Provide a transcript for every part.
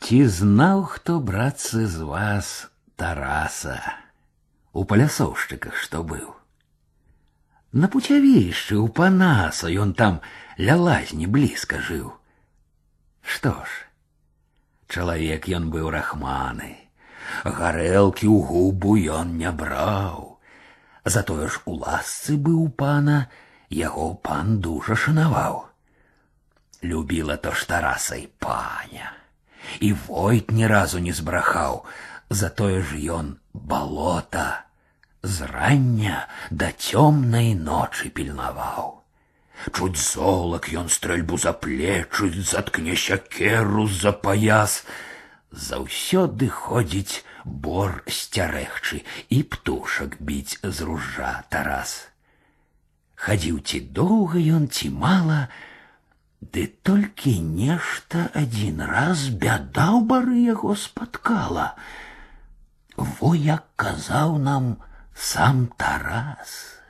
Ці знаў хто, братцы, з вас Тараса у палясоўшчыках, што быў? На пуцявішчы ў Панаса ён там ля лазні блізка жыў. Што ж, чалавек ён быў рахманы, гарэлкі ў губу ён не браў. Затое ж у ласцы быў пана, яго пан дужа шанаваў. Любіла то ж Тараса і паня, і войт ні разу не збрахаў, затое ж ён балота з рання да цёмнай ночы пільнаваў. Чуць золак ён стрэльбу за плечы, заткне сякеру за паяс. Заўсёды ходзіць бор сцярэгчы і птушак біць з ружжа Тарас. Хадзіў ці доўга ён, ці мала, ды толькі нешта адзін раз бяда ў бары яго спаткала. Во як казаў нам сам Тарас.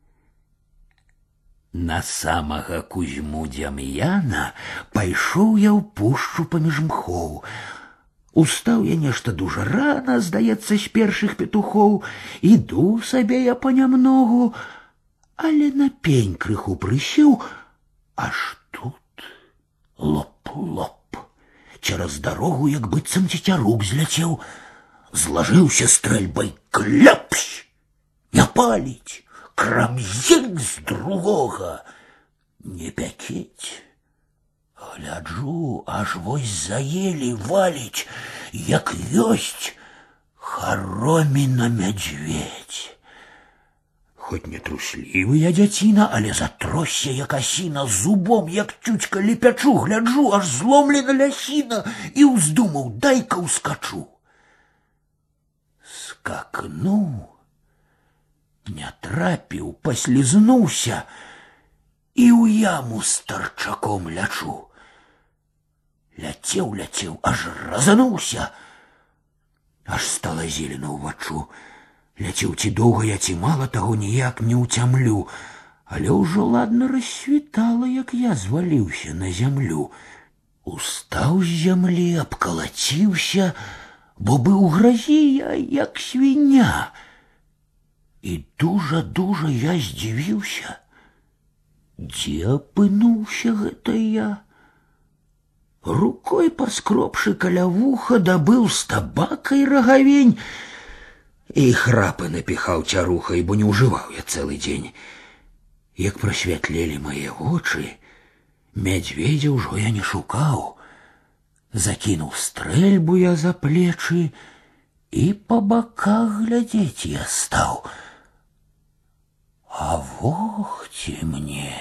На самага Кузьму Дзям'яна пайшоў я ў пушчу паміж мхоў. Устаў я нешта дужа рана, здаецца, з першых петухоў. Іду сабе я панямногу, але на пень крыху прысеў, аж тут лоп-лоп. Цераз дарогу, як быццам цецярук зляцеў, злажыўся стрэльбай, кляпсь! Не паліць, крамзень з другога, не пякець. Гляджу, аж вось заелі валіць, як ёсць хароміна мядзведзь. Хоць не труслівы я дзяціна, але затросся, як асіна, зубом, як цюцька лепячу, гляджу, аж зломлена лясіна, і ўздумаў, дай-ка ўскачу. Скакнуў, не трапіў, паслізнуўся, і ў яму з тарчаком лячу. Ляцеў, аж разануўся, аж стала зелена ўваччу. Ляцеў ці доўга я, ці мала, таго ніяк не ўцямлю, але ўжо ладна рассвітала, як я зваліўся на зямлю. Устаў з зямлі, абкалаціўся, бо быў у гразі я, як свіня. І дужа я здзівіўся, дзе апынуўся гэта я. Рукой паскропшы каля вуха, дабыў з табакай рагавень і храпы напіхаў цярухай, бо не ўжываў я цэлы дзень. Як прасвятлелі мае вочы, мядзведзя ўжо я не шукаў. Закінуў стрэльбу я за плечы і па баках глядзець я стаў. А вохці мне,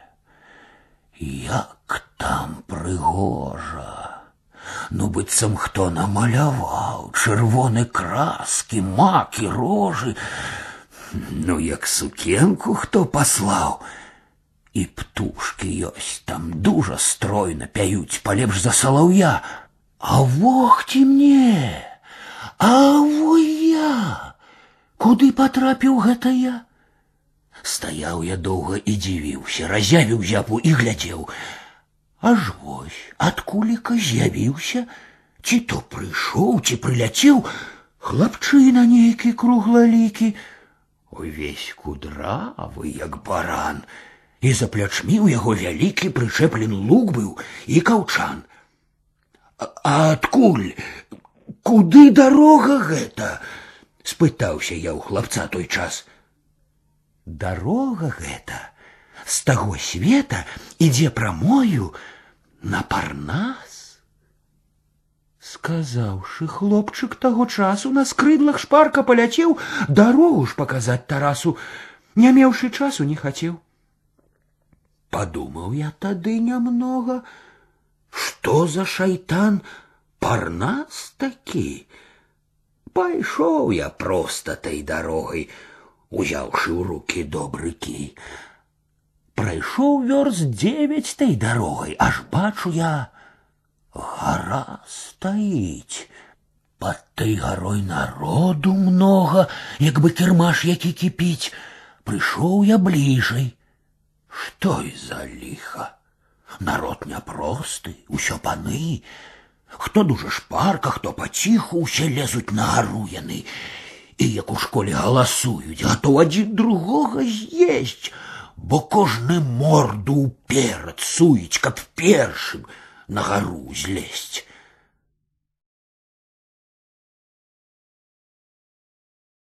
як там прыгожа! Ну, быццам хто намаляваў чырвоны краскі, макі, рожы. Ну, як сукенку хто паслаў. І птушкі ёсць там, дужа стройна пяюць, палепш за салаўя. А вохці мне! А во я! Куды патрапіў гэта я? Стаяў я доўга і дзівіўся, разявіў зябу і глядзеў. Аж вось, адкуліка з'явіўся, ці то прыйшоў, ці прыляцеў, хлапчына нейкі круглалікі, увесь кудравы, як баран, і за плячмі ў яго вялікі прычэплены лук быў і каўчан. А адкуль? Куды дарога гэта? Спытаўся я ў хлапца той час. Дарога гэта з таго света ідзе прамою на Парнас. Сказаўшы, хлопчык таго часу на скрыдлах шпарка паляцеў, дарогу ж паказаць Тарасу, не меўшы часу, не хацеў. Падумаў я тады нямнога, што за шайтан Парнас такі. Пайшоў я проста той дарогай, узяўшы ў рукі добры кій. Прайшоў вёрст 9 той дарогай, аж бачу я, гара стаіць. Пад той гарой народу многа, як бы кірмаш які кіпіць. Прыйшоў я бліжэй. Што і за ліха? Народ няпросты, усё паны. Хто дуже шпарка, хто паціху, усе лезуть на гару яны. І як у школе галасуюць, гатоў адзін другога з'есць, бо кожны морду ўперад суіць, каб першым на гару злезть.